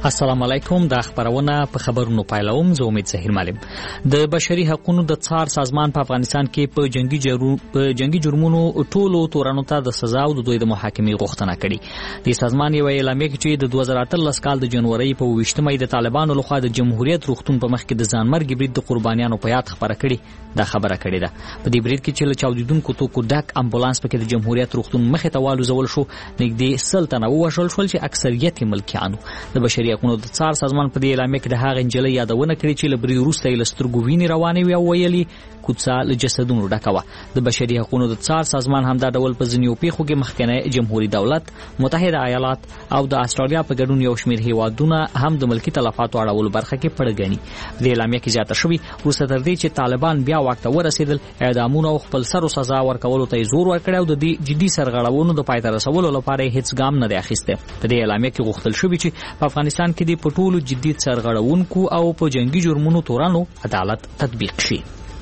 السلام علیکم. د خبرونه په خبرونو پایلوم. زه امید زهیر معلم. د بشري حقوقو د څار سازمان په افغانستان کې په جنگي جرمونو ټولو تورانو ته د سزا او د دوی د محاکمې غوښتنه کړې. د سازمان یو اعلامیه کې چې د 2018 کال د جنوري په 28مې د طالبانو لخوا د جمهوریت روغتون په مخ کې د ځانمرګ برید د قربانیانو په یاد خبره کړې. دا خبره کړې ده په دې برید کې چې له چاودیدونکو توکو ډک امبولانس پکې د جمهوریت روغتون مخې ته والوزول شو. نږدې 100 تنه ووژل شول چې اکثریت ملکیانو. د بشري حقوقو د څار سازمان په دې اعلامیه کې د هغې نجلۍ یادونه کړې چې له برید وروسته یې له سترګو وینې روانې وې او ویلي کوڅه له جسدونو ډکه وه. د بشري حقوقو د څار سازمان همدا ډول په ځینو پیښو کې مخکنی جمهوریت دولت، متحده ایالات او د استرالیا په ګډون یو شمېر هیوادونه هم د ملکی تلفاتو اړولو برخه کې پړه ګڼي. د اعلامیه کې زیاته شوې وروسته تر دې چې طالبان بیا واک ته ورسېدل، اعدامونه او خپل سر او سزا ورکولو ته زور ورکړی او د دې جدي سرغړونو د پای ته رسولو لپاره هیڅ ګام نه دی اخیستی. په دې اعلامیه کې غوښتل شوی چې په افغانستان کې د پټولو جدي سرغړونکو او په جنگي جرمونو تورانو عدالت تطبیق شي.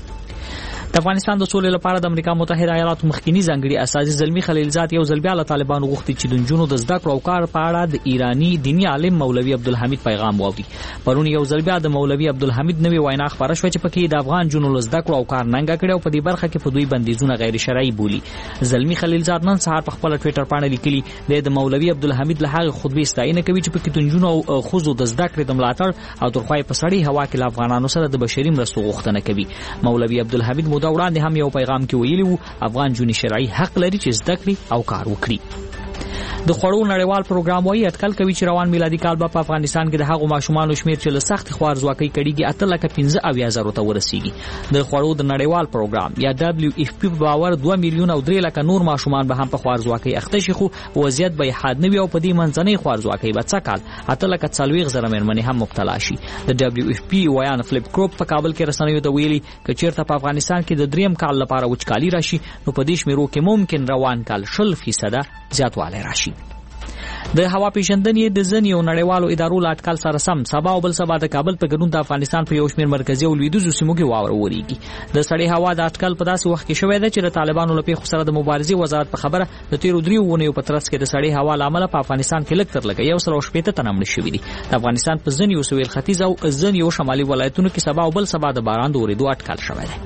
د افغانستان د سولې لپاره د امریکا متحده ایالاتو مخکنی ځانګړي استازي زلمی خلیلزاد یو ځل بیا له طالبانو غوښتي چې د نجونو د زده کړو او کار په اړه د ایرانی دینی عالم مولوي عبدالحمید پیغام واوري. پرون یو ځل بیا د مولوي عبدالحمید نوې وینا خبره شوه چې پکې د افغان جنونو له زده کړو او کار ننګه کړي او په دې برخه کې په دوی بندیزونه غیر شرعي بولي. زلمی خلیلزاد نن سهار په خپل ټوئیټر باندې لیکلي د مولوي عبدالحمید له هغه خطبې ستاینه کوي چې پکې د نجونو او ښځو د زده کړې د ملاتړ او ترخوای په سړی هوا کې له افغانانو سره د بشري مرستو غوښتنه کوي. مولوي عبدالحمید موده وړاندې هم یو پیغام کې ویلي وو افغان جونې شرعي حق لري چې زده کړي او کار وکړي. د خوړو نړیوال پروګرام وايي اټکل کوي چې روان میلادي کال به په افغانستان کې د هغو ماشومانو شمیر چې له سخت خوارځواکۍ کړيږي 8,15,000 ته ورسیږي. د خوړو د نړیوال پروګرام یا WFP په باور 2 میلیون او 3 لک نور ماشومان به هم په خوارځواکۍ اخته شي، خو وضعیت به حاد نه وي او په دې منځنۍ خوارځواکۍ به څه کال 8,40,000 مېرمنې هم مبتلا شي. د WFP ویان فلیپ کروپ په کابل کې رسنیو ته ویلي چې چیرته په افغانستان کې د دریم کال لپاره وچکالي راشي نو په دې شمیرو کې ممکن روان کال 0% زیاتوالی راشي. د هوا پیژندنې د ځینو نړیوالو ادارو له اټکل سره سم سبا او بل سبا د کابل په ګډون د افغانستان په یو شمېر مرکزي او لویدیځو سیمو کې واوره وریږي. د سړې هوا د اټکل په داسې وخت کې شوې ده چې د طالبانو له پیښو سره د مبارزې وزارت په خبره د تیرو 3 ونیو په ترڅ کې د سړې هوا لامل په افغانستان کې لږ تر لږه 160 تنه مړه شوي دي. د افغانستان په ځینو سویل ختیځ او ځینو شمالي ولایتونو کې سبا او بل سبا د باران د اورېدو اټکل شوی دی.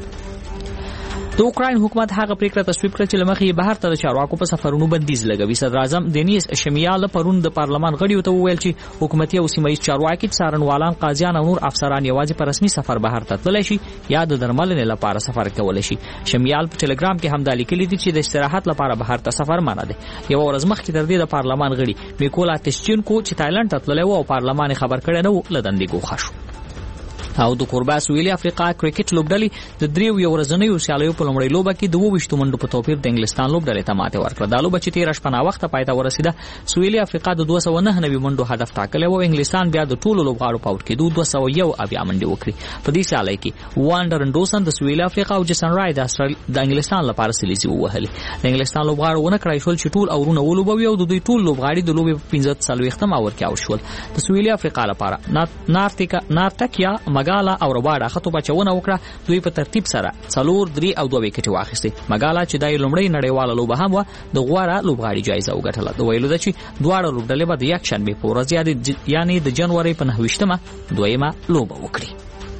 د اوکراین حکومت هغه پریکړه تصویب کړه چې لمخې بهر ته د چارواکو په سفرونو بندیز لګوي. صدر اعظم دینیس شمیال پرون د پارلمان غړیو ته وویل چې حکومتي او سیمایي چارواکي، څارنوالان، قاضیان او نور افسران یوازې په رسمي سفر بهر ته تللی شي یا د درملنې لپاره سفر کولی شي. شمیال په ټلګرام کې هم دا لیکلي دي چې د استراحت لپاره بهر ته سفر منع دی. یو ورځ مخکې تر دې د پارلمان غړي میکولا تشچینکو چې تایلند ته تللی و او پارلمان خبر کړی نه و له دندې ګوښه شو. او د کوربه سویلي افریقا کرکټ لوبډلې د 3 ورځنیو سیالیو په لومړۍ لوبه کې 22 منډو په توپیر د انګلستان لوبډلې ته ماته ورکړه. دا لوبه چې 13 شپه وخت پای ته ورسیده، سویلي افریقا د 299 منډو هدف ټاکلی و. انګلستان بیا د ټولو لوبغاړو په اوټ کې 201 منډې وکړي. په دې سیالۍ کې وانډر انډوسن د سویلي افریقا او جیسن رای د انګلستان لپاره سلیزي ووهلې. د انګلستان لوبغاړو ونه کړای شول چې ټول اورونه ولوبوي او د دوی ټول لوبغاړي د لوبې 15 اور کې اوت شول. د سویلي افریقا لپاره نارتکیا مګالا او رباډا خطو بچونه وکړه. دوی په ترتیب سره 4 3 او 2 وکټ واخیستي. مګالا چې دای لومړی نړیواله لوبه هم و د غوړه لوبغاړي جایزه وګټله. د ویلو ده چې دواړه لوبډلې به د یک شنبه په ورځ یعنی د جنوري په 9مه دویمه لوبه وکړي.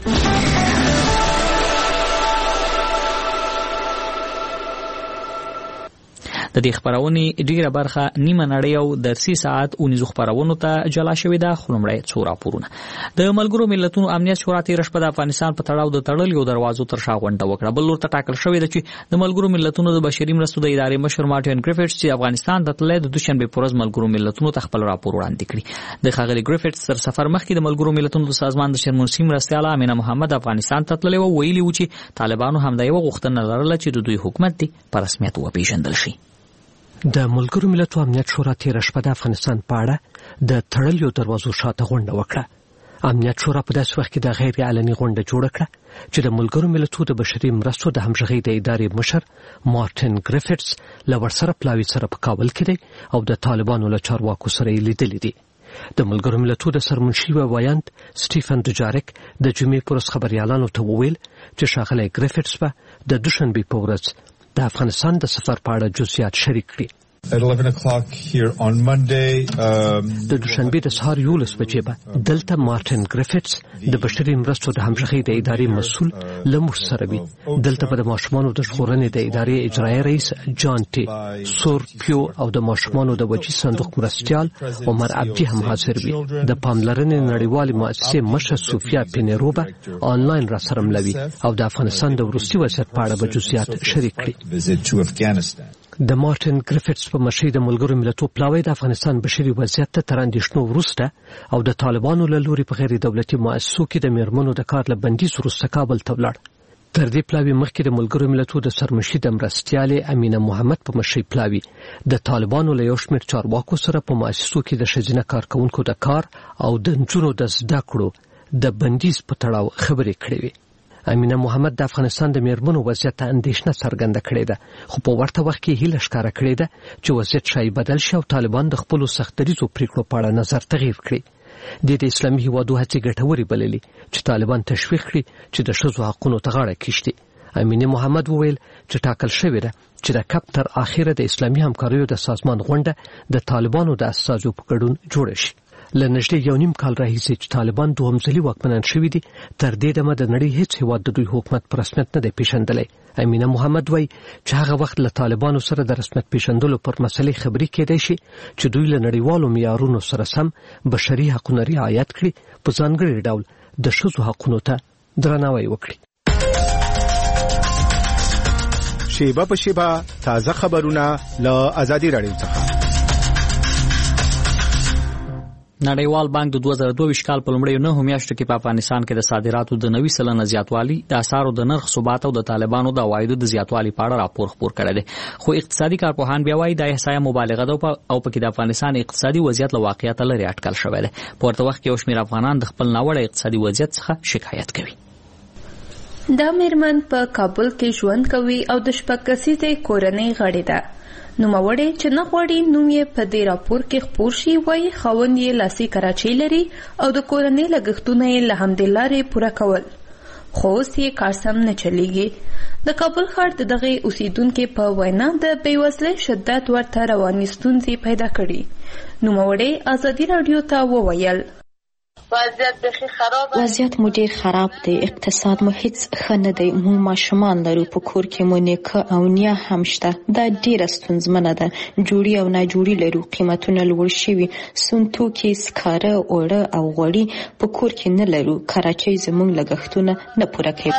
د دې خبرونې ډیره برخه نیمه نړۍ او درسي ساعت 19 خبرونو ته جلا شوې ده. خلمړی څو راپورونه. د ملګرو ملتونو امنیت شورا تیر شپه د افغانستان په تړاو د تړلیو دروازو تر شا غونډه وکړه. بل لور ته ټاکل شوې ده چې د ملګرو ملتونو د بشري مرستو د ادارې مشر مارټین ګریفټس چې افغانستان ته تللی د دوشنبه په ورځ ملګرو ملتونو ته خپل راپور وړاندې کړي. د ښاغلي ګریفټس تر سفر مخکې د ملګرو ملتونو د سازمان د شرمنشي مرستیاله امینه محمد افغانستان ته تللی و. ویلي و چې طالبانو هم د یو غوښتنه لرله چې د دوی حکومت دی په رسمیت وپیژندل شي. د ملګرو ملتونو امنیت شورا تیر شپه د افغانستان په اړه د تړلیو دروازو شاته غونډه وکړه. امنیت شورا په داسې وخت کې د غیر علني غونډه جوړه کړه چې د ملګرو ملتونو د بشري مرستو د همغږۍ د ادارې مشر مارټین ګریفټس له ورسره پلاوي سره په کابل کې دی او د طالبانو له چارواکو سره یې لیدلي دي. د ملګرو ملتونو د سرمنشي وایاند سټیفن دوجاریک د جمعې په ورځ خبریالانو ته وویل چې ښاغلی ګریفټس به د دوشنبې په ورځ د افغانستان د سفر په اړه جزئیات شریک کړي. At 11 o'clock here on Monday. د دوشنبه د سهار 11 بجې به دلته مارټن ګریفټس د بشري مرستو د همغږۍ د ادارې مسؤل لمر سره وي. دلته به د ماشومانو د ژغورنې د ادارې اجرایي رئیس جان ټي سورپیو او د ماشومانو د وجې صندوق مرستیال عمر عبدي هم حاضر وي. د پاملرنې نړیوالې مؤسسې مشر سوفیا پینیروبا آنلاین را سره ملوي او د افغانستان د وروستي وضعیت په اړه به جزئیات شریک کړي. د مارټن ګریفټس په مشرۍ د ملګرو ملتونو پلاوی د افغانستان بشري وضعیت ته تر اندېښنو وروسته او د طالبانو له لوري په غیر دولتي مؤسسو کې د میرمنو د کار له بندیز وروسته کابل ته ولاړ. تر دې پلاوی مخکې د ملګرو ملتونو د سرمشري د مرستیالې امینه محمد په مشرۍ پلاوی د طالبانو له یو شمېر چارواکو سره په مؤسسو کې د ښځینه کارکوونکو د کار او د نجونو د زده کړو د بندیز په تړاو خبرې کړې وې. امینه محمد د افغانستان د میرمنو وضعیت ته اندېښنه څرګنده کړې ده، خو په ورته وخت کې هیله ښکاره کړې ده چې وضعیت شاید بدل شي او طالبان د خپلو سختدریزو پریکړو په اړه نظر تغییر کړي. د اسلامي هیوادو هڅې ګټورې بللې چې طالبان تشویق کړي چې د ښځو حقونو ته غاړه کېږدي. امینه محمد وویل چې ټاکل شوې ده چې د کپ تر اخره د اسلامي همکاریو د سازمان غونډه د طالبانو د استازو په ګډون جوړه شي. له نږدې 1.5 کال راهیسې چې طالبان دوهم ځلي واکمنان شوي دي، تر دې دمه د نړۍ هیڅ هیواد د دوی حکومت په رسمیت نه دی پیژندلی. امینه محمد وایي چې هغه وخت له طالبانو سره د رسمیت پیژندلو پر مسلې خبرې کېدای شي چې دوی له نړیوالو معیارونو سره سم بشري حقونه رعایت کړي، په ځانګړي ډول د ښځو حقونو ته درناوی وکړي. شیبه په شیبه تازه خبرونه له ازادي راډیو څخه. نړیوال بانک د 2022 کال په لومړیو 9 میاشتو کې په افغانستان کې د صادراتو د 90% زیاتوالی، د اسعارو د نرخ ثبات او د طالبانو د عوایدو د زیاتوالي په اړه راپور خپور کړی دی. خو اقتصادي کارپوهان بیا وایي دا احصایه مبالغه ده او په کې د افغانستان اقتصادي وضعیت له واقعیت لري اټکل شوی دی. په ورته وخت کې یو شمېر افغانان د خپل ناوړه اقتصادي وضعیت څخه شکایت کوي. دا میرمن په کابل کې ژوند کوي او د شپږ کسیزې کورنۍ غړې ده. نوموړې چې نه غواړي نوم یې په دې راپور کې خپور شي، وایي خاوند یې لاسي کراچۍ لري او د کورنۍ لګښتونه یې له همدې لارې پوره کول، خو اوس یې کار سم نه چلیږي. د کابل ښار د دغې اوسیدونکې په وینا د بېوزلۍ شدت ورته رواني ستونزې پیدا کړي. نوموړې ازادي راډیو ته وویل وضعیت مو ډیر خراب دی، اقتصاد مو هیڅ ښه نه دی، مو ماشومان لرو، په کور کې مو نیکه او نیا هم شته، دا ډیره ستونزمنه ده، جوړي او ناجوړي لرو، قیمتونه لوړ شوي، سون توکي، سکاره، اوړه او غوړي په کور کې نه لرو، کراچۍ زموږ لګښتونه نه پوره کوي.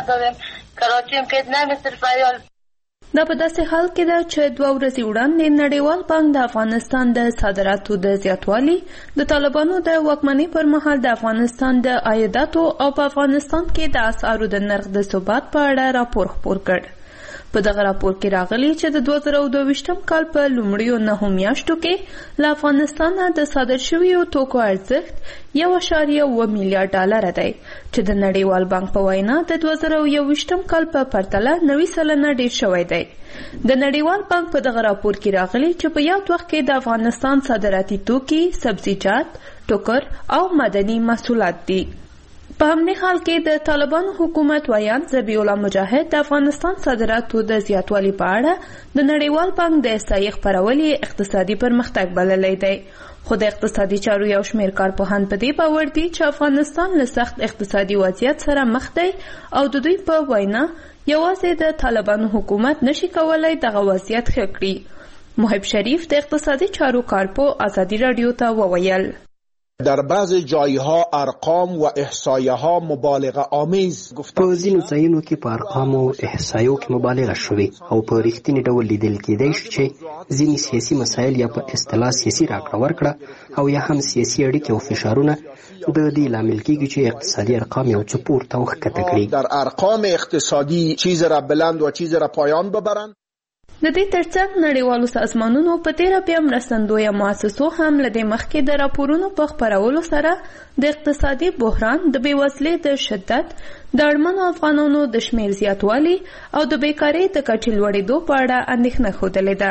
دا په داسې حال کې ده چې 2 ورځې وړاندې نړیوال بانک د افغانستان د صادراتو د زیاتوالي، د طالبانو د واکمنۍ پر مهال د افغانستان د عایداتو او په افغانستان کې د اسعارو د نرخ د ثبات په اړه راپور خپور کړ. په دغه راپور کې راغلي چې د 2022 کال په لومړیو 9 میاشتو کې له افغانستانه د صادر شویو توکو ارزښت 1.7 میلیارډ ډالر دی، چې د نړیوال بانک په وینا د 2021 کال په پرتله 90% ډیر شوی دی. د نړیوال بانک په دغه راپور کې راغلي چې په یاد وخت کې د افغانستان صادراتي توکي، سبزیجات، ټوکر او مدني محصولات دي. په همدې حال کې د طالبانو حکومت ویان ذبیح الله مجاهد د افغانستان صادراتو د زیاتوالي په اړه د نړیوال بانک د احصایې خپرول اقتصادي پرمختګ بللی دی. خو د اقتصادي چارو یو شمېر کارپوهان په دې باور دي چې افغانستان له سخت اقتصادي وضعیت سره مخ دی او د دوی په وینا یوازې د طالبانو حکومت نشي کولای دغه وضعیت ښه کړي. محب شریف د اقتصادي چارو کارپو ازادي راډیو ته وویل در بعضی جایها ارقام و احصایه ها مبالغه آمیز گفته. په ځینو ځایونو کې په ارقامو او احصایو کې مبالغه شوې او په رښتینی ډول لیدل کېدای شي چې ځینې سیاسي مسایل یا په اصطلاح سیاسي راکړه ورکړه او یا هم سیاسي اړیکې او فشارونه د دې لامل کېږي چې اقتصادي ارقام یو څه پورته او ښکته کړي. در ارقام اقتصادی چیز را بلند و چیز را پایان ببرند. د دې ترڅنګ نړیوالو سازمانونو په تیره بیا مرستندویه مؤسسو هم له دې مخکې د راپورونو په خپرولو سره د اقتصادي بحران، د بېوزلۍ د شدت، د اړمنو افغانانو د شمېر زیاتوالي او د بیکارۍ د کچې لوړېدو په اړه اندېښنه ښودلې ده.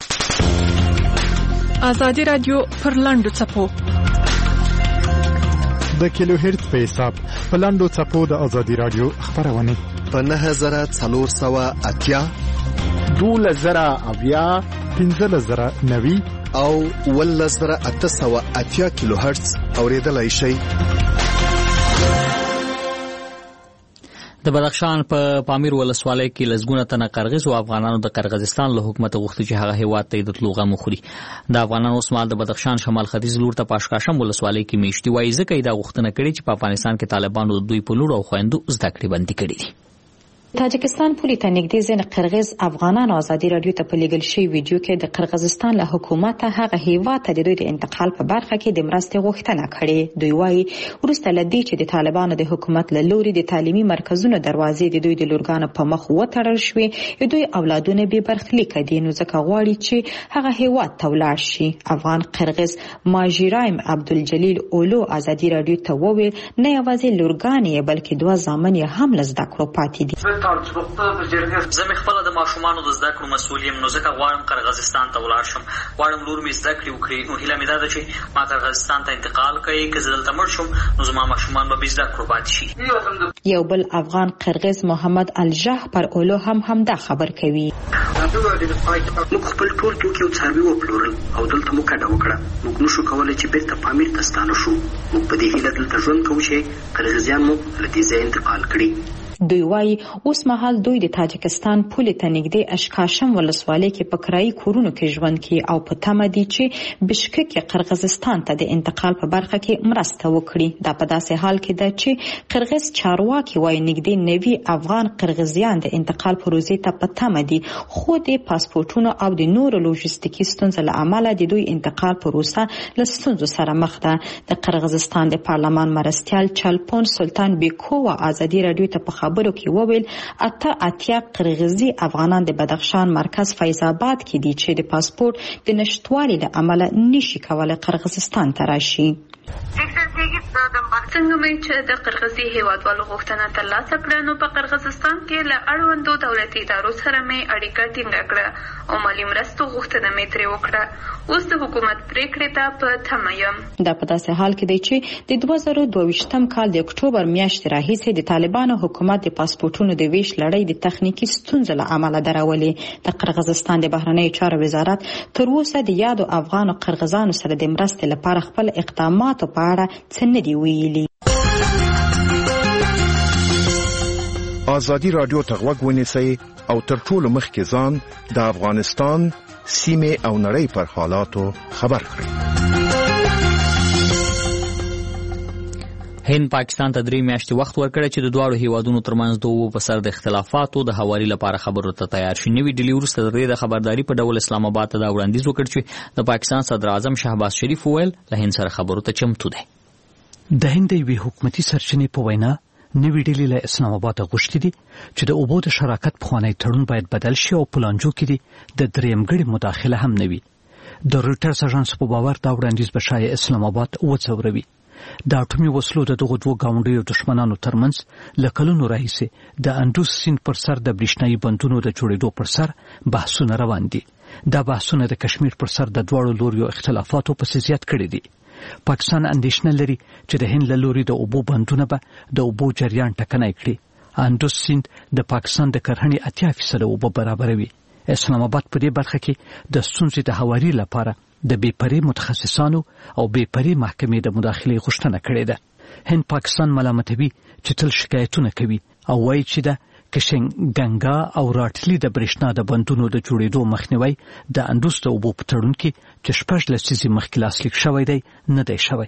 ازادي راډیو پر لنډو څپو د کیلو هرتز په حساب په لنډو څپو د ازادي راډیو خبرونه په 9480 12 اویا 15090 او 11880 کیلو هرتز اوریدلای شئ. د بدخشان په پامیر ولسوالۍ کې لزګونه تنه قرغیز او افغانانو د قرغیزستان له حکومت غوښتي چې هغه هیواد ته د تلو غم وخوري. د افغانانو اسمال د بدخشان شمال ختیځ لور ته پاشکاشم ولسوالۍ کې میشتي وایي ځکه دا غوښتنه کړې چې په افغانستان کې طالبانو دوی په لور او خويندو زده کړې بندي کړې دي. تاجکستان پولی ته نږدې ځین قرغیز افغانان ازادي رادیو ته په لیږل شوی ویډیو کې د قرغیزستان له حکومت هغه هیواد ته د دوی د انتقال په برخه کې د مرستې غوښتنه کړې. دوی وایي وروسته له دې چې د طالبانو د حکومت له لوري د تعلیمي مرکزونو دروازې د دوی د لورګانو په مخ وتړل شوې، دوی اولادونه به برخلیک دي، نو ځکه غواړي چې هغه هیواد ته ولاړ شي. افغان قرغیز ماجرایم عبدالجلیل اولو ازادي رادیو ته وویل نه یوازې لورګانې بلکې دوه زامن یې هم له زده کړو پاتې دي. زه مې خپله د ماشومانو د زده کړو مسؤل یم، نو ځکه غواړم قرغیزستان ته ولاړ شم. غواړم لور مې زده کړې وکړي، نو هیله مې دا ده چې ما قرغیزستان ته انتقال کوي، که زه دلته مړ شم نو زما ماشومان به زده کړو پاتې شي. یو بل افغان قرغیز محمد الجح پر اولو همدا خبر کوي. موږ خپل ټول توکي او څاروي وپلورل او دلته مو کډه وکړه. موږ نشو کولی چې بیرته پامیر ته ستانه شو. موږ په دې هیله دلته ژوند کوو چې قرغیزیان مو له دې ځایه انتقال کړي. دوی وایي اوس مهال دوی د تاجکستان پولې ته نږدې اشکاشم ولسوالۍ کې په کرایي کورونو کې ژوند کوي او په تمه دي چې بشکک قرغیزستان ته د انتقال په برخه کې مرسته وکړي. دا په داسې حال کې ده چې قرغیز چارواکي وایي نږدې 90 افغان قرغیزیان د انتقال پروژې ته په تمه دي، خو د پاسپورتونو او د نورو لوجستیکي ستونزو له امله د دوی انتقال پروسه له ستونزو سره مخ ده. د قرغیزستان د پارلمان مرستیال چلپون سلطان بیکووا ازادي رادیو ته په خبرو کې وویل اتیا قرغیزي افغانان د بدخشان مرکز فیض آباد کې دي چې د پاسپورت د نشټوالي له امله نشي کولای قرغیزستان ته راشي. څنګه مې چې د قرغیزي هیوادوالو غوښتنه ترلاسه کړه نو په قرغیزستان کې له اړوندو دولتي ادارو سره مې اړیکه ټینګه کړه او مالي مرستو غوښتنه مې ترې وکړه. اوس د حکومت پریکړې ته په تمه یم. دا په داسې حال کې دی چې د 2022 کال د اکتوبر میاشتې راهیسې د طالبانو حکومت د پاسپورتونو د ویش لړۍ د تخنیکی ستونزو له امله درولې. د قرغیزستان د بهرنیو چارو وزارت تر اوسه د یادو افغان او قرغیزانو سره د مرستې لپاره خپل اقداماتو په اړه څه نه دی ویلي. ازادي رادیو ته غوږ ونیسئ او تر ټولو مخکې ځان د افغانستان سیمې او نړۍ پر حالاتو خبر کړئ. هند پاکستان ته 3 میاشتې وخت ورکړی چې د دواړو هیوادونو ترمنځ دوه په سر د اختلافاتو د هواري لپاره خبرو ته تیار شي. نوې ډیلی وروسته د خبرداري په ډول اسلام آباد ته دا وړاندیز وکړ چې د پاکستان صدر اعظم شهباز شریف وویل له هند سره خبرو ته چمتو دی. د هند یوې حکومتي سرچینې په وینا نوې ډیلی له اسلام آباد غوښتي دي چې د اوبو د شراکت پخوانی تړون باید بدل شي او پلانجو کې دي د درېمګړي مداخله هم نه وي. د رویټرز اژانس په باور دا وړاندیز به شاید اسلام آباد وڅوروي. د اټومي وسلو د دغو دوه ګاونډیو دښمنانو ترمنځ له کلونو راهیسې د اندوس سیند پر سر د برېښنايي بندونو د جوړېدو پر سر بحثونه روان دي. دا بحثونه د کشمیر پر سر د دواړو لوریو اختلافاتو په زیات کړي دي. پاکستان اندېښنه لري چې د هند له لوري د اوبو بندونه به د اوبو جریان ټکنی کړي. اندوس سیند د پاکستان د کرهڼې 80% اوبه برابروي. اسلام آباد په دې برخه کې د ستونزې د هواري لپاره د بېپرې متخصصانو او بېپرې محکمې د مداخلې غوښتنه کړې ده. هند پاکستان ملامتوي چې تل شکایتونه کوي او وایي چې د کشنګنګا او راټلی د برېښنا د بندونو د جوړېدو مخنیوي د اندوس د اوبو په تړون کې چې 14 لسیزې مخکې لاسلیک شوی دی نه دی شوی.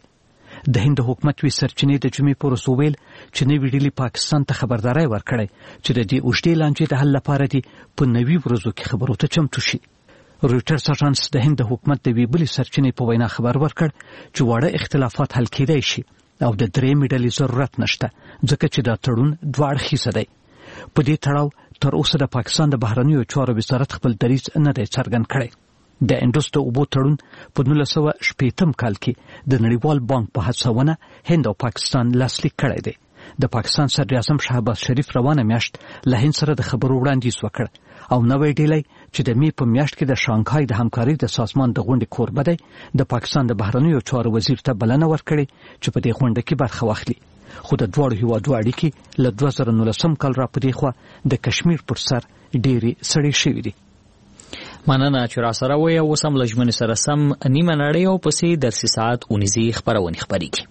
د هند حکومت وی سرچینې د جمعې پر ورځ ویل چې نوې ډیلی پاکستان ته خبرداري ورکړی چې د دې اوږدې لانجې د حل لپاره دی په نوي ورځو کې خبرو ته چمتو شي. رویټرز اژانس د هند حکومت د وی بلی سرچینې په وینا خبر ورکړ چې واړه اختلافات حل کېدای شي او د درېمې ډلې ضرورت نشته ځکه چې دا تړون دوه اړخیزه دی. په دې تړاو تر اوسه د پاکستان د بهرنیو چارو وزارت خپل دریځ نه دی څرګند کړی. د اندوس د اوبو تړون په 1960 کال کې د نړیوال بانک په هڅونه هند او پاکستان لاسلیک کړی دی. د پاکستان صدر اعظم شهباز شریف روانه میاشت له هند سره د خبرو وړاندیز وکړ او نوې ډیلی چې د می په میاشت کې د شانګهای د همکارۍ د سازمان د غونډې کوربه دی د پاکستان د بهرنیو چارو وزیر ته بلنه ورکړې چې په دې غونډه کې برخه واخلي. خو د دواړو هیوادو اړیکې له 2019 کال را پدې خو د کشمیر پر سر ډېری سړې شوې دي. مننه چې را سره وې او سم لجمن سره سم نیمه نړۍ او پسې درسي ساعت 19 خبرونه خبريږي.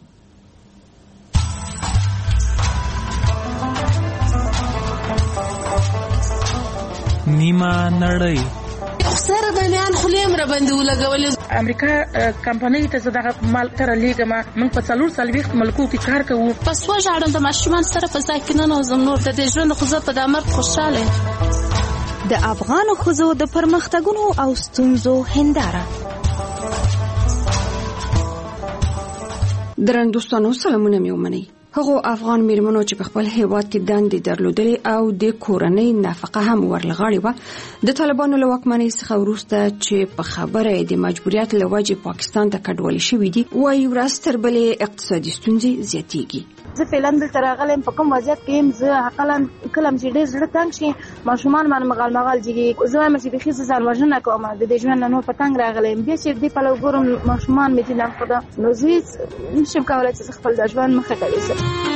نیمه نړۍ سره بنیان خلیم را باندې ولګول. امریکا کمپنۍ ته زداغه مال تر لیګما موږ په 440 ملکو کې کار کوو. پس وژاړم د ماشومان سره په ځای کې نه نوزم نور د دې ژوند خو زه په دامر خوشاله. د افغان ښځو د پرمختګونو او ستونزو هنداره. درنوستانو سلامونه مې ومنئ. هغه افغان میرمنو چې په خپل هیواد کې دندې درلودلې او د کورنۍ نفقه هم ورلغړې و د طالبانو له واکمنۍ څخه وروسته چې په خبره د مجبوریت له وجې پاکستان ته کډوالي شوي دي وایي ورځ تر بلې اقتصادي ستونزې زیاتېږي. زه فعلا دلته راغلم په کوم وضعیت کې یم. زه حقلا کلم چې ډېر زړه تنګ شي ماشومان باندې مغال جګي زه وایم چې بیخي زه ځان وژنه کوم د دې ژوند نه نور په تنګ راغلم. بیا چې دې په لو ګورم ماشومان مې دي نه خدا نو زه نشم کولای چې خپل د ژوند مخه ته وسم.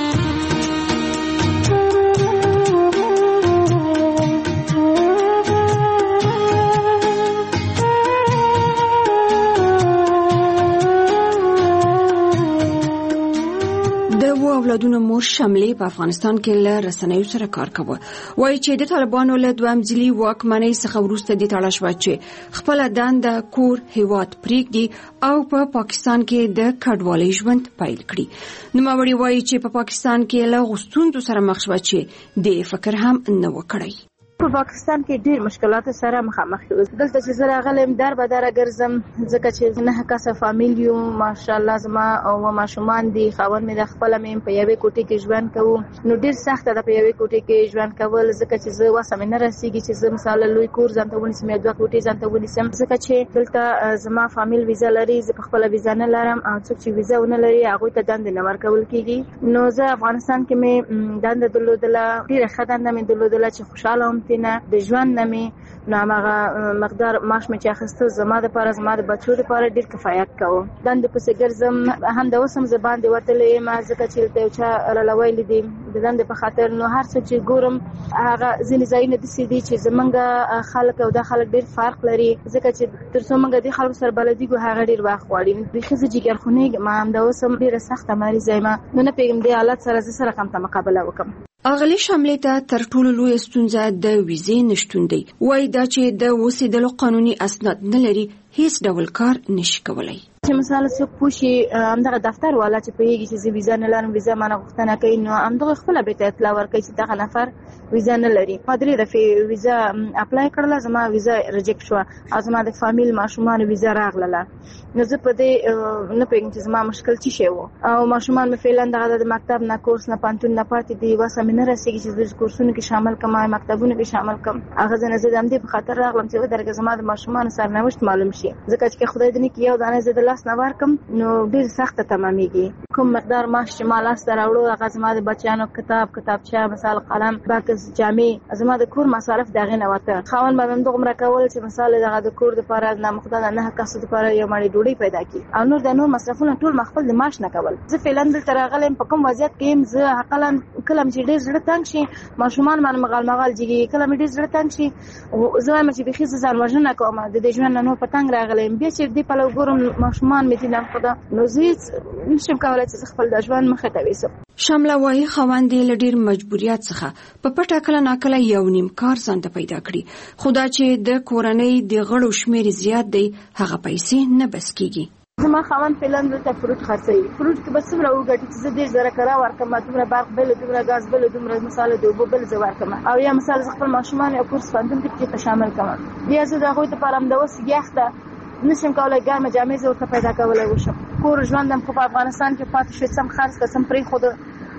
اولادونو مور شملې په افغانستان کې له رسنیو سره کار کوي. وایي چې د طالبانو له دویم ځلي واکمنۍ څخه وروسته د تړل شو چې خپل دنده کور هیواد پریږدي او په پاکستان کې د کډوالۍ ژوند پیل کړي. نوموړي وایي چې په پاکستان کې له غوښتنو سره مخ شو چې د فکر هم نه وکړي. په پاکستان کې ډېر مشکلات سره مخامخ یو. دلته چې زه راغلم در به در ګرځم ځکه چې نه کاسه فامیل یو ماشاءالله زما او ماشومان دي. خاوند مې د خپل مې په یوې کوټې کې ژوند کوو نو ډېر سخت ده په یوې کوټې کې ژوند کول ځکه چې زه واسه مې نه رسیږي چې زه مثلا لوی کور ځان ته ونیسم یا دوه کوټې ځان ته ونیسم ځکه چې دلته زما فامیل ویزا لري زه په خپل ویزا نه لرم او څوک چې ویزا ونه لري هغه ته دند نه ورکول کیږي. نو زه افغانستان کې مې دند درلودله ډېر ښه دنده مې درلودله چې خوشاله هم تینه د ژوند نمي نو هغه مقدار معاش مې چې اخیسته زما د لپاره زما د بچو لپاره ډیر کفایت کوي. دند پسې ګرځم هم د وسم زبان دی وتلې ما ځکه چې ته چا رلوي لیدي د دند په خاطر نو هر څه چې ګورم هغه ځینې ځایونه د سیدي چې زمونږ خلک او د خلک ډیر فرق لري ځکه چې تر څو موږ د خلکو سره بلدي ګو هغه ډیر وخت غواړي. د خزه جګر خونې ما هم د وسم ډیره سخته مریضه یم نو نه پیګم د حالت سره سره کوم ته مقابله وکم. اغلی شملې ته تر ټولو لوی ستونزه د ویزې نشټون دی. وایي دا چې د اوسېدلو قانوني اسناد نه لري هیڅ ډول کار نشي کولای. چې مثلا څوک پوښي همدغه دفتر والا چې پیږي چې ویزا نه لرم ویزا مانه غوښتنه کوي نو همدغه خپل به ته اطلاع ورکړي چې دغه نفر ویزا نه لري. ما درې دفعې ویزا اپلای کړله زما ویزا ریجیکټ شو او زما د فامیل ماشومان ویزا راغله. نو زه په دې نه پیږم چې زما مشکل څه شی وو او ماشومان مې فعلا دغه د مکتب نه کورس نه پانتون نه پاتې دی واسه مې نه رسېږي چې د کورسونو کې شامل کم مکتبونو کې شامل کم. هغه ځنه زه د همدې په خاطر راغلم چې درګه زما د ماشومان سرنوشت معلوم شي ځکه چې خدای دې نه کې یو دانه زه د لاس نه ورکم نو ډیر سخت تمامېږي. کوم مقدار معاش چې ما لاس ته راوړو هغه زما د بچیانو کتابچه مثال قلم باکس جامې زما د کور مصارف دغه نه وته. خاون به هم دغه کول چې مثال دغه د کور د لپاره نه مقدار نه کاسو د لپاره یو مړی ډوډۍ پیدا کی او نور د نور مصرفونه ټول مخفل د معاش نه کول. زه فعلا دلته راغلم په کوم وضعیت کې يم. زه حقلا کلم چې ډیر زړه تنګ شي ماشومان باندې مغال جګي کلم ډیر زړه تنګ شي زه وایم چې بخي ځان وژنه کوم د دې ژوند نه په تنګ راغلم. بیا چې دې په لو ګورم ماشومان مې دي نه خدا نو زه نشم کولای چې خپل د ژوند مخه ته وسم. شامله وایي خواندې له ډیر مجبوریت څخه په پټه کله ناکله یو نیم کار ځان ته پیدا کړي خو دا چې د کورنۍ د غړو شمیر زیات دی هغه پیسې نه بس کیږي. زما خاوند فعلا دلته فروټ خرڅوي. فروټ کې بس څومره وګټي چې زه 10,000 کرا ورکم دومره برق بل دومره غاز بل دومره مثال د اوبو بل زه ورکم او یا مثال خپل ماشومان او کورس فندم کې شامل کوم. بیا زه دغه ته پرم د وس یخته نشم کولای ګرمه جامې زه ورته پیدا کولای وشم. کور ژوندم خو په افغانستان کې پاتې شو سم خرڅ کسم پرې خود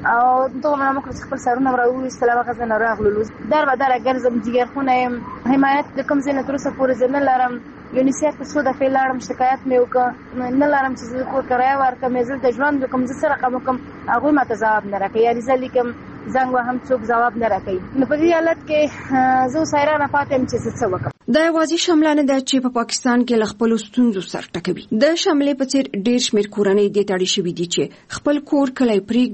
او دغه موږ خپل سرونه راوړو استلام غزنه راغلو در و در ګرځم جګر خونه حمایت د کوم ځای نه تر څو پورې زنه لرم. یونیسف ته سودا فعلارم شکایت مې وکړ نه لرم چې زه کور کرایه ورکم زه د ژوند کوم زه سره کوم هغه ماته جواب نه راکړي یا رسالې کوم زنګ وهم څوک جواب نه راکړي. نو په دې حالت کې زه سایرانه پاتم چې څه وکړم. د یوازې شمله نه ده چې په پاکستان کې له خپلو ستونزو سر ټکوي. د شملې په څیر ډېر شمېر کورنۍ دې ته اړ شوي دي چې خپل کور کلی پرېږدي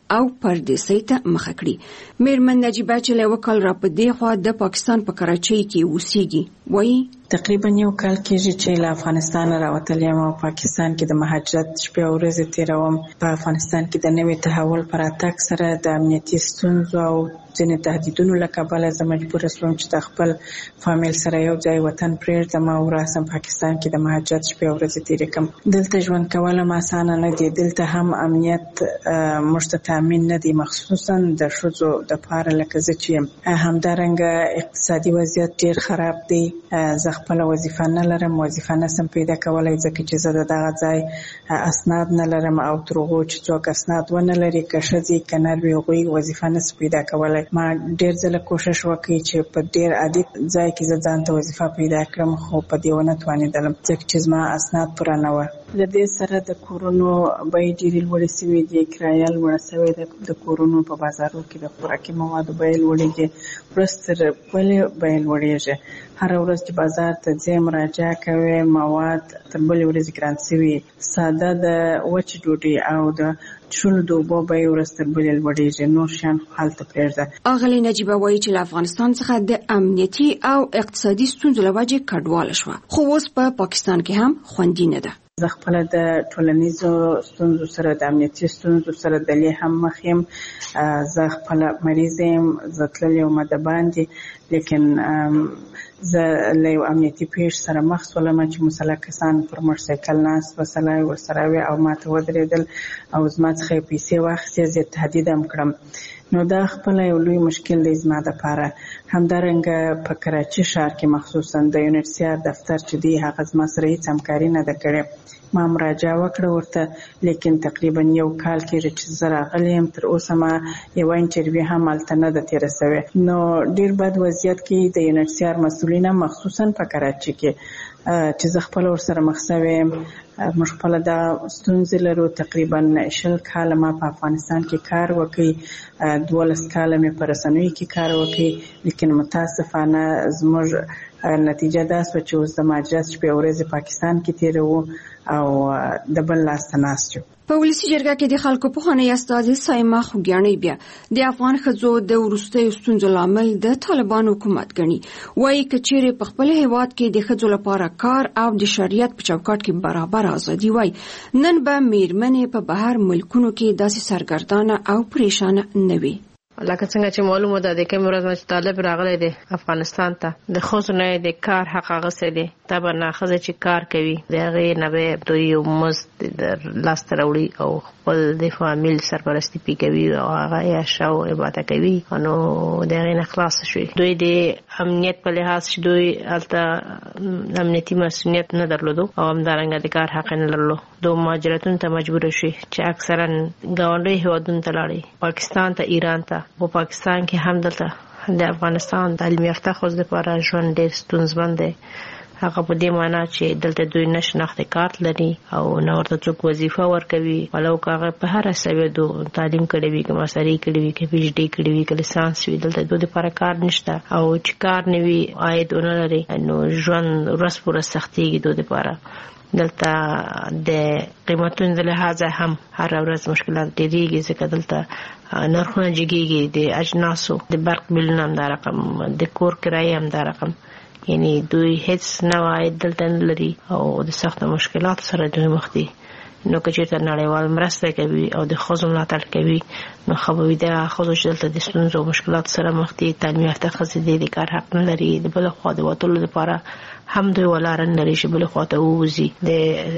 او پردیسۍ ته مخه کړي. میرمن نجیبه چې له وکال را په دی خوا د پاکستان په کراچۍ کې اوسېږي وایي تقریبا یو کال کېږي چې له افغانستان راوتلی یم او پاکستان کې د مهاجرت شپې او ورځې تېروم. په افغانستان کې د نوي تحول پر راتګ سره د امنیتي ستونزو او ځینې تهدیدونو له کبله زه مجبوره شوم چې د خپل فامیل سره یو ځای وطن پرېږدم او راسم پاکستان کې د مهاجرت شپې او ورځې تېرې کړم. دلته ژوند کول هم اسانه نه دی. دلته هم امنیت موږ ته تامین نه دی، مخصوصا د ښځو دپاره لکه زه چې یم. همدارنګه اقتصادي وضعیت ډېر خراب دی. زه خپله وظیفه نه لرم، وظیفه نسم پیدا کولی ځکه چې زه د دغه ځای اسناد نه لرم او تر هغو چې څوک اسناد ونه لري که ښځې که نر وي هغوی وظیفه نسي پیدا کولی. ما ډېر ځله کوشش وکړی چې په ډېر عادي ځای کې زه ځان ته وظیفه پیدا کړم خو په دې ونه توانېدلم ځکه چې زما اسناد پوره نه وه. له دې سره د کورونو بیې ډېرې لوړې شوې دي، کرایه لوړه شوې ده. د کورونو په بازارو کې د خوراکي موادو بیې لوړېږي، ورځ تر بلې بیې لوړېږي. هره ورځ چې بازار ته ځې مراجعه کوې مواد تر بلې ورځې ګران شوي. ساده د وچې ډوډۍ او د څښلو د اوبو بیې ورځ تر بلې لوړېږي، نور شیان هلته پرېږده. اغلې نجیبه وایي چې له افغانستان څخه د امنیتي او اقتصادي ستونزو له وجې کډواله شوه، خو اوس په پاکستان کې هم خوندي نه ده. زه خپله د ټولنیزو ستونزو سره د امنیتي ستونزو سره دلې هم مخ یم. زه خپله مریضه یم، زه تللې ومه د باندې، لیکن زه له یو امنیتي پیښ سره مخ شولم چې مسلح کسان پر موټرسایکل ناست وسله ورسره وې او ما ته ودرېدل او زما څخه یې پیسې واخیستې، زه یې تهدید هم کړم. نو دا خپله یو لوی مشکل دی زما دپاره. همدارنګه په کراچي ښار کې مخصوصا د یونیسیار دفتر چې دی هغه زما سره هېڅ همکاري نه ده کړې. ما مراجعه وکړه ورته، لیکن تقریبا یو کال کېږي چې زه راغلی یم، تر اوسه ما یوه انټرویو هم هلته نه ده تېره شوې. نو ډېر بد وضعیت کې د یونیسیار مسؤلین هم مخصوصا په کراچي کې چې زه خپله ورسره مخ شوې یم. موږ خپله دا ستونزې لرو. تقریبا 20 کاله ما په افغانستان کې کار وکړ، 12 کاله مې په رسنیو کې کار وکړ، لیکن متاسفانه زموږ نتیجه دا شوه چې اوس د مهاجرت شپې ورځې پاکستان کې تېروو او د بل لاس ته ناست یو. په ولسي جرګه کې د خلکو پوهنې استازي سایما خوګیاڼۍ بیا د افغان ښځو د وروستیو ستونزو لامل د طالبانو حکومت ګڼي. وایي که چیرې په خپل هیواد کې د ښځو لپاره کار او د شریعت په چوکاټ کې برابر ازادي وای، نن به میرمنې په بهر ملکونو کې داسې سرګردانه او پریشانه نه وي. لکه څنګه چې معلومه ده د کوم ورځ چې طالب راغلی دی افغانستان ته، د ښځو نه د کار حق اخیستی دی. طبعا ښځه چې کار کوي د هغې نه به دوی یو مزد لاسته راوړي او خپل د فامیل سرپرستي پې کوي او هغه عیش او عبادت کوي، نو د هغې نه خلاصه شوي. دوی د امنیت په لحاظ چې دوی هلته امنیتي مسؤلیت نه درلودو او همدارنګه د کار حق نه لرلو، دوی مهاجرتونو ته مجبوره شوي چې اکثرا ګاونډیو هېوادونو ته لاړې، پاکستان ته، ایران ته. په پاکستان کې هم دلته د افغانستان تعلیم یافته ښځو لپاره ژوند ډېر ستونزمن دی. هغه په دې معنا چې دلته دوی نه شناخته کارت لري او نه ورته څوک وظیفه ورکوي، ولو که هغه په هره سویه تعلیم کړی وي، که ماستري کړی وي، که پی ایچ ډي کړی وي، که لیسانس وي، دلته دوی لپاره کار نشته او چې کار نه وي عاید ونه لري نو ژوند ورځ په ورځ سختېږي دوی لپاره. دلته د قیمتونو د لحاظه هم هر ورځ مشکلات ډېرېږي ځکه دلته نرخونه جګېږي، د اجناسو د برق بلونه هم دا رقم، د کور کرایې هم دا رقم، یعنی دوی هیڅ نوع عاید دلته نه لري او د سخته مشکلاتو سره دوی مخ دي. نو که چېرته نړیوال مرسته کوي او د ښځو ملاتړ کوي نو ښه به وي. دغه ښځو چې دلته د ستونزو او مشکلاتو سره مخ دي، تعلیم یافته ښځې دي، د کار حق نه لري، د بله خوا د وتلو لپاره هم دوی ولاره نه لري چې بلې خوا ته ووځي، د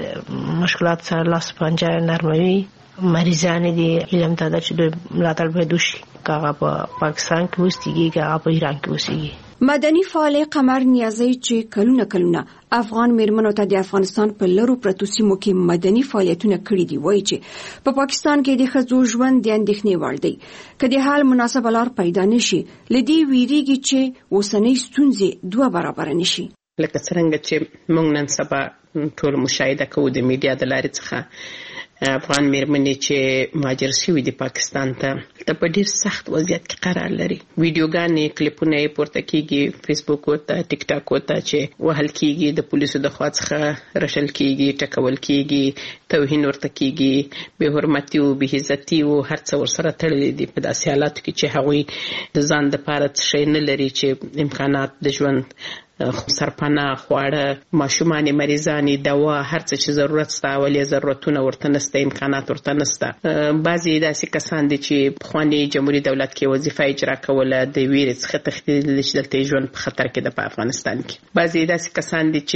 مشکلاتو سره لاس پنجه نرموي. مریضانې دي، علم ته ده چې دوی ملاتړ باید وشي، که هغه په پاکستان کې اوسېږي که هغه په ایران کې اوسېږي. مدني فعال قمر نیازی چې کلونه افغان میرمنو ته د افغانستان په لرو پرتو سیمو کې مدني فعالیتونه کړي دي، وایي چې په پاکستان کې د ښځو ژوند د اندېښنې وړ دی. که د حال مناسبه لار پیدا نشي، له دې ویریږي چې اوسنۍ ستونزې دوه برابره نشي. لکه څرنګه چې موږ نن سبا ټول مشاهده کوو د میډیا د لارې څخه افغان میرمنې چې مهاجر شوي دي پاکستان ته په ډیر سخت وضعیت کې قرار لري. ویډیوګانې کلیپونه یې پورته کیږي فیسبوک او ټیک ټاک او چې وهل کیږي د پولیسو د خوا څخه رشل کیږي ټکول کیږي توهین ورته کیږي به حرمتي او به عزتي او هر څه ورسره تړلي دي په داسې حالاتو کې چې هغوی د ځان لپاره څه شی نه لري چې امکانات د ژوند سرپناه خواړه ماشومان مریضان دوا هر څه چې ضرورت ستا ولې ضرورتونه ورته نسته امکانات ورته نسته. بعضی داسې کسان دي چې خواني جمهوریت دولت کې وظیفه اجرا کوله د ویرې څخه تښتېدل چې دلته ژوند په خطر کې ده په افغانستان کې. بعضی داسې کسان دي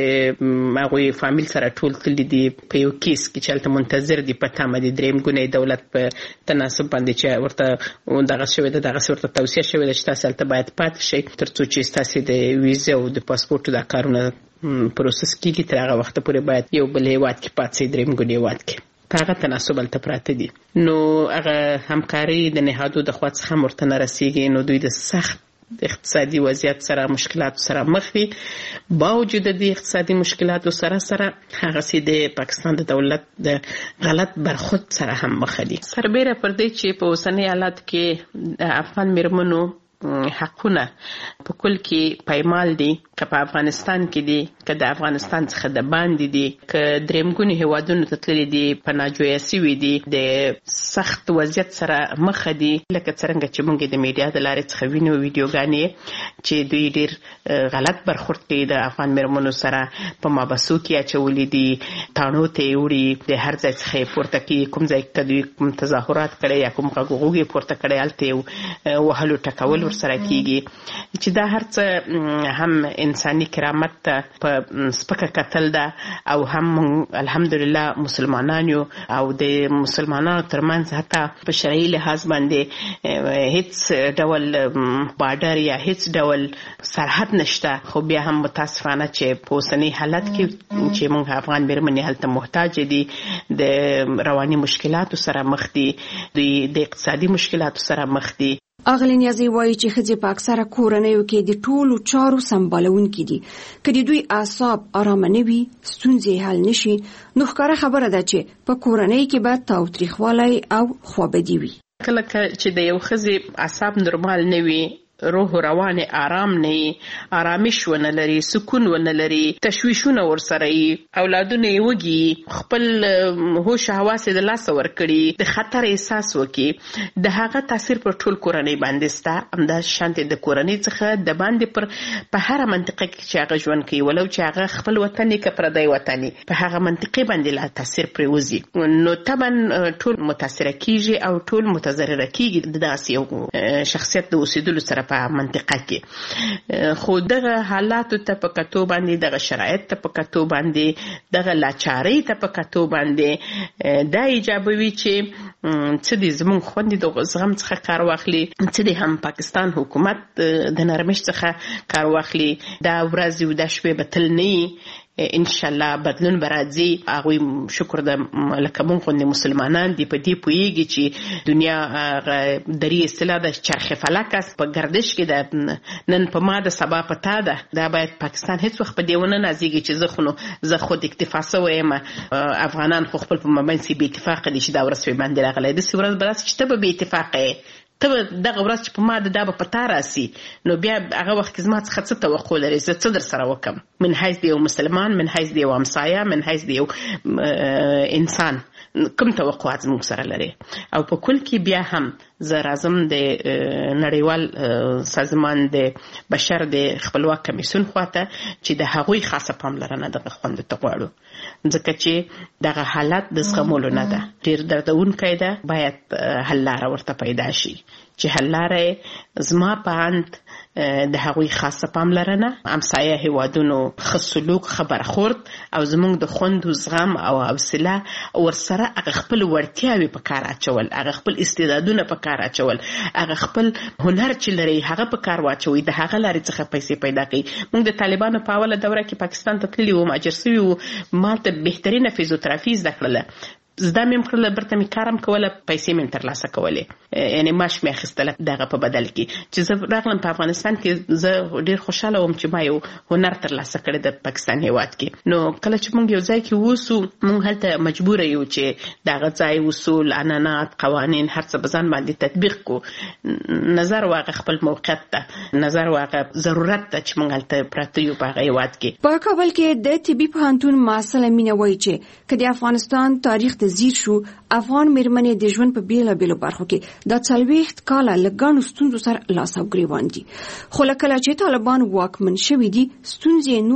چې هغوی فامیل سره ټول تللي دي په یو کیس کې چې هلته منتظر دي په تمه دي دریم ګونی دولت په تناسب باندې چې ورته دغه شوی ده دغسې ورته توصیه شوې ده چې تاسې هلته باید پاتې شئ تر څو چې ستاسې د ویزې او د پاسپورټ دا کارونه پروسس کیږي تر هغه وخت پورې باید یو بل هیواد کې پاتې شي دریم ګونی هیواد کې په هغه تناسب هلته پراته دي. نو هغه همکاري د نهادو د خوا څخه هم ورته نه رسیږي. نو دوی د سخت اقتصادي وضعیت سره مشکلاتو سره مخ دي. باوجود د اقتصادي مشکلاتو سره هغسې د پاکستان د دولت د غلط برخورد سره هم مخ دي. سربیره پر دې چې په اوسني حالات کې د افغان میرمنو حقونه په کل کې پایمال دي که په افغانستان کې دي که د افغانستان څخه د باندې دي که درېمګونو هیوادونو ته تللي دي پناه جویه سوي دي د سخت وضعیت سره مخه دي لکه څرنګه چې موږ د میډیا د لارې څخه وینو ویډیوګانې چې دوی ډېر غلط برخورد کوي د افغان میرمنو سره په مابسو کې اچولي دي تاڼو ته یې وړي د هر ځای څخه یې پورته کوي کوم ځای ته دوی کوم تظاهرات کړی یا کوم غږ یې پورته کړی هلته یې وهلو ټکول ورسره کیږي چې دا هر څه هم انساني کرامت ته په سپکه کتل ده او هم الحمدلله مسلمانان یو او د مسلمانانو ترمنځ حتی په شرعي لحاظ باندې هیڅ ډول بارډر یا هیڅ ډول سرحد نشته. خو بیا هم متاسفانه چې په اوسني حالت کې چې موږ افغان میرمنې هلته محتاج دي د رواني مشکلاتو سره مخ دي دوی د اقتصادي مشکلاتو سره مخ دي. اغلی نیازی وایي چې ښځې په اکثره کورنیو کې د ټولو چارو سمبالونکي دي. که د دوی اعصاب آرامه نه وي ستونزې حل نشي نو ښکاره خبره ده چې په کورنۍ کې به تاوتریخوالی او خوابدي وي. کله چې د یو ښځې اعصاب نورمال نه وي روح و روان آرام نه آرامش ونه لري سکون ونه لري تشویشونه ورسره وي اولادونه یې وږي خپل هوش حواس د لاسه ورکړي د خطر احساس وکړي د هغه تاثیر پر ټول کورنۍ باندې سته. همدا شانتې د کورنۍ څخه د باندې په هره منطقه کې چې هغه ژوند کوي ولو چې هغه خپل وطن یې که پردی وطن یې په هغه منطقې باندې لا تاثیر پرې وځي نو طبعا ټول متاثره کیږي او ټول متضرره کیږي د داسې یو شخصیت د اوسېدلو سره په منطقه کې. خو دغه حالاتو ته په کتو باندې دغه شرایط ته په کتو باندې دغه لاچارۍ ته په کتو باندې دا ایجابوي چې څه دي زموږ خوندې د زغم څخه کار واخلي څه دي هم پاکستان حکومت د نرمش څخه کار واخلي. دا ورځې او دا شپې به تل نه انشاءالله بدلون برازي هغوی شکر د لکه مونږ غوندې مسلمانان دي په دې پوهیږي چې دنیا درې اصطلاح د چرخ فلک است په گردش کې ده نن په ما د سبا په تا ده. دا باید پاکستان هیڅ وخت په دې ونه نازیږي چې زه خود اکتفا سوی یم افغانان خو خپل په مابین کې بې اتفاقه دي چې دا ورځ پرې باندې راغلی داسې ورځ به راسي چې ته به بې اتفاقه یې ته به دغه ورځ چې په ما دا به په تا راسي نو بیا هغه وخت کې زما څخه څه توقع لري زه څه در سره وکړم من حیث د یو مسلمان من حیث د یو همسایه من حیث د یو انسان کوم توقعات زموږ سره لري. او په کل کې بیا هم زه راځم د نړیوال سازمان د بشر د خپلواک کمیسیون خواته چې د هغوی خاصه پاملرنه دغه خوندو ته غواړو ځکه چې دغه حالت د زغمولو نه ده ډېر دردونکی ده باید حل لاره ورته پیدا شي چې حل لاره زما په اند د هغوی خاصه پاملرنه همسایه هیوادونو ښه سلوک ښه برخورد او زموږ د خوندو زغم او حوصله ورسره هغه خپل وړتیاوې په کار اچول هغه خپل استعدادونه په کار اچول هغه خپل هنر چې لري هغه په کار واچوي د هغه لارې څخه پیسې پیدا کوي. موږ د طالبانو په اوله دوره کې پاکستان ته تللي وو مهاجر سوي وو ما ته بهترینه فیزیوتراپي زده کړله زده مې کړل برته مې کارم کوله پیسې مې ترلاسه کولې یعنی معاش مې اخیستله دغه په بدل کې چې زه راغلم په افغانستان کې زه ډیر خوشاله وم چې ما یو هنر ترلاسه کړی د پاکستان هیواد کې نو کله چې موږ یو ځای کې ووسو موږ هلته مجبور یو چې دغه ځای اصول عنعنات قوانین هر څه بزن باندې تطبیق کو نظر واغه خپل موقعیت ته نظر واغه ضرورت ته چې موږ هلته پراته یو په هیواد کې په کابل کې د طبي پوهنتون محصله مینه وایي چې کله افغانستان تاریخ ته ځیر شو افغان میرمنې د ژوند په بیلابیلو برخو کې د 40 کاله لګڼو ستونزو سره لاس او ګریوان دي خو کله چې طالبان واکمن شوي دي ستونزې